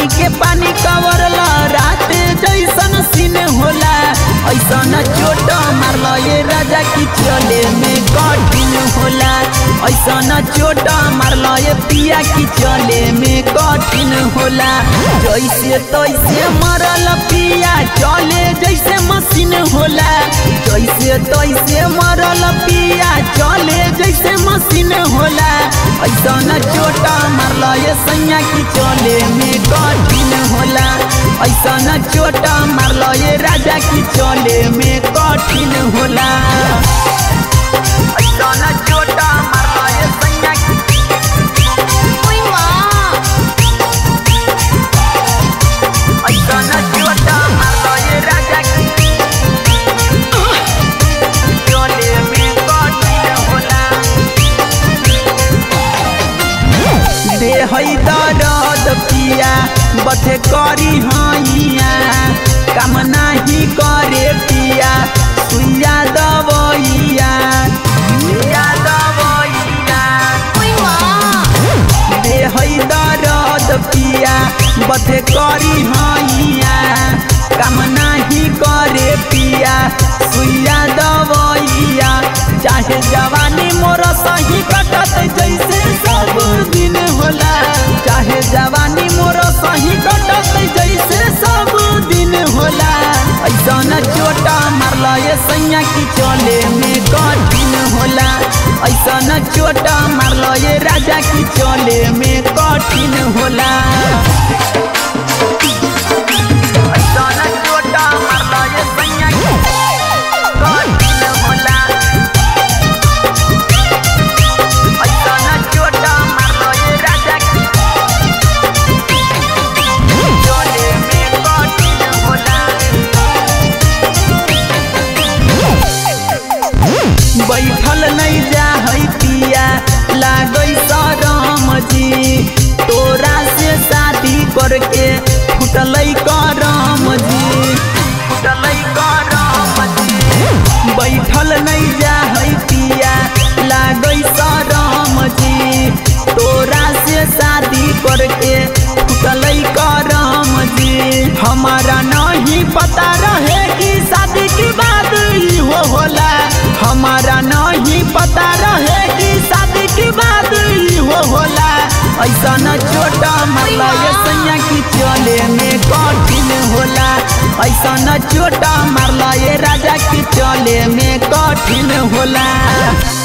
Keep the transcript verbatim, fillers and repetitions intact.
जवानी के पानी कवरला रात जैसन सीन होला। ऐसन चोट मारला ये राजा की चले में कठिन होला। ऐसन चोट मारला ये पिया की चले में कठिन होला। जैसे तैसे मरल पिया चले जैसे मशीन होला। जैसे तैसे मरल पिया चले जैसे मशीन होला। ऐसन चोट मारला ये सैया की चले में कठिन होला। ऐसन चोट मारला ये राजा की चले में कठिन होला। ऐसन चोट मारला ये सैया की ऐसन चोट मारला ये राजा की चले में कठिन होला। देह दर्द पिया बथे करी हैया काम नहीं करे पिया सुइया दवैया सुइया दवैया। देह दर्द पिया बथे करी हैया काम नहीं करे पिया सुइया दवैया। चाहे जवानी मोर सही कटत जैसे सब दिन होला। चाहे जवानी मोर सही कटत जैसे सब दिन होला। ऐसन चोट मारला ये सैया की चले में कठिन होला। ऐसन चोट मारला ये राजा की चले में कठिन होला। ऐसन चोट मारला ये सैया की कठिन होला। ऐसन चोट मारला ये राजा की चले में कठिन होला। बैठल नहीं जा है पिया लागई शरम जी। तोरा से शादी करके फुटलई करम जी फुटलई करम जी। बैठल नहीं जा है पिया लागई शरम जी। तोरा से शादी करके फुटलई करम जी। हमारा नहीं पता रहे कि शादी के बाद ही हो होला। हमारा नहीं पता रहे कि शादी के बाद ही हो होला। ऐसन चोट मारला ये सैया की चले में कठिन होला। ऐसन चोट मारला ये राजा की चले में कठिन होला।